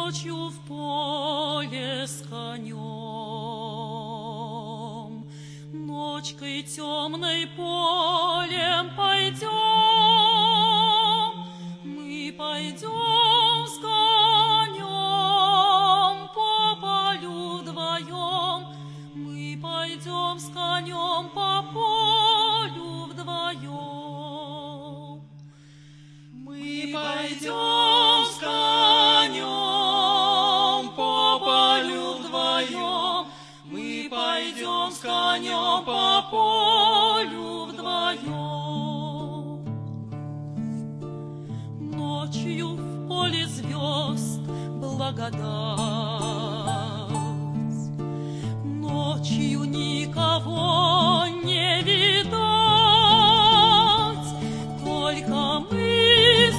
ночью в поле с конем, ночкой темной полем пойдем, мы пойдем с конем по полю вдвоем, мы пойдем с конем по полю вдвоем, мы пойдем с конем по полю вдвоем, мы пойдем с конем по полю вдвоем. Ночью в поле звезд благодать, ночью никого не видать, только мы с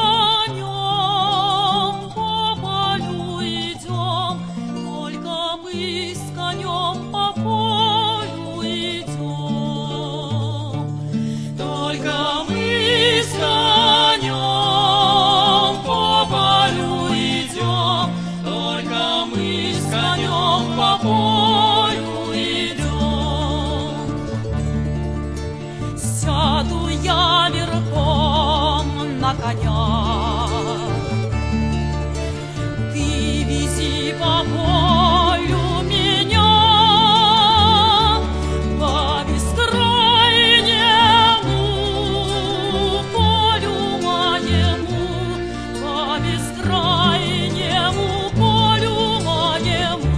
конем по полю идем, только мы с конем по полю идем, только мы с конем по полю идем, только мы с конем по полю идем. Сяду я верхом на коня, ты вези по полю меня, по бескрайнему полю моему, по бескрайнему полю моему,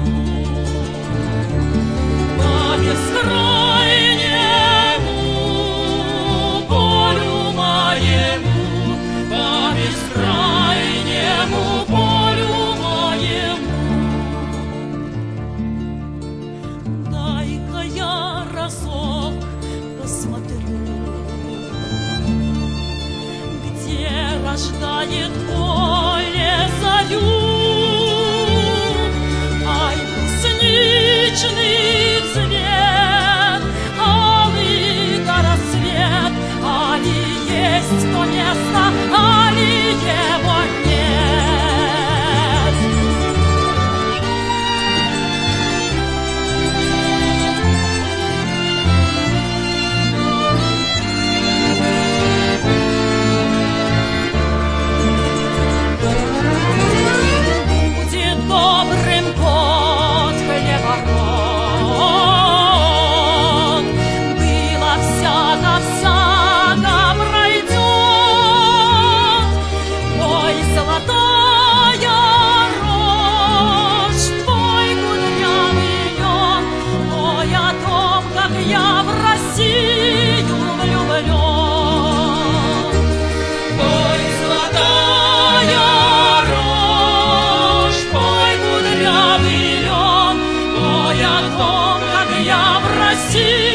по бескрайнему полю моему, по бескрайнему полю моему. Дай-ка я разок посмотрю, где рождает поле зарю. Ай, брусничный цвет, алый рассвет, али есть то место, али его нет. Будет добрым год хлебород, было всяко-всяко пройдет. Ой, золотая рожь, ой, кудрявый лен, ой, о том, как я в Россию влюблен. Ой, золотая рожь, ой, кудрявый лен, ой, о том, как я в Россию